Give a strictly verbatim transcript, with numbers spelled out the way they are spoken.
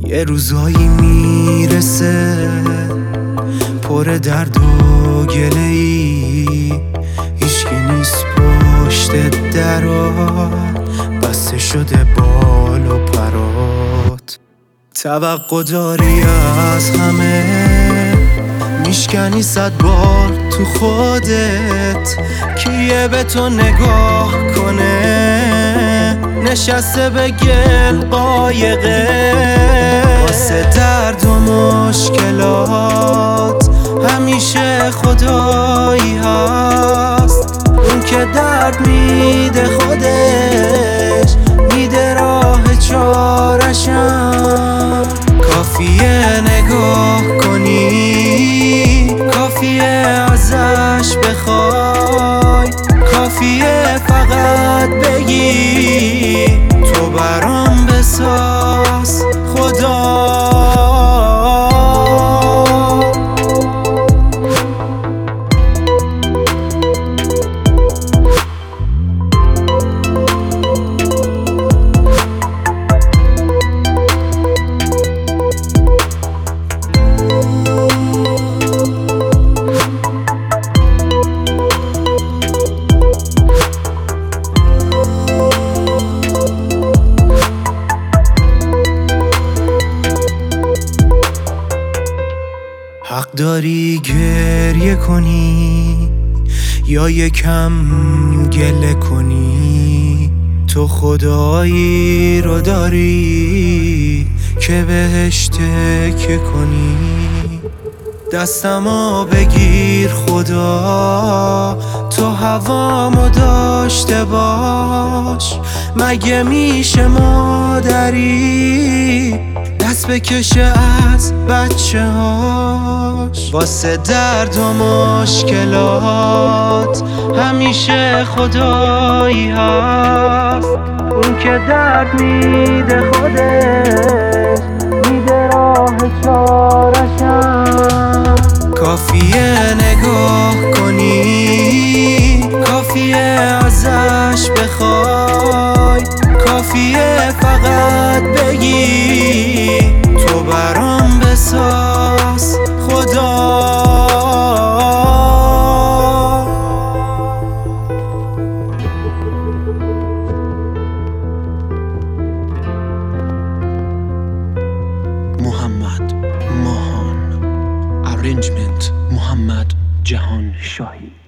یه روزایی میرسه پر درد و گله ای، هیچکی نیست پشت درات، بسته شده بال و پرات. توقع داری از همه، میشکنی صد بار تو خودت. کیه به تو نگاه کنه، نشسته به گل قایقه. واسه درد و مشکلات همیشه خدایی هست، اون که درد میده خودش میده راه چارشم. کافیه نگاه کنی، کافیه ازش بخوای، کافیه فقط بگی تو برام بساز خدا. حق داری گریه کنی یا یکم گله کنی، تو خدایی رو داری که بهش تکیه کنی. دستمو بگیر خدا، تو هوامو داشته باش. مگه میشه مادری دست بکشه از بچه هاش؟ واسه درد و مشکلات همیشه خدایی هست، اون که درد میده خودش میده راه چارشم. کافیه نگاه کنی، کافیه ازش بخوای، کافیه فقط بگی تو برام بساز خدا. محمد ماهان، ارنجمنت محمد جهان شاهی.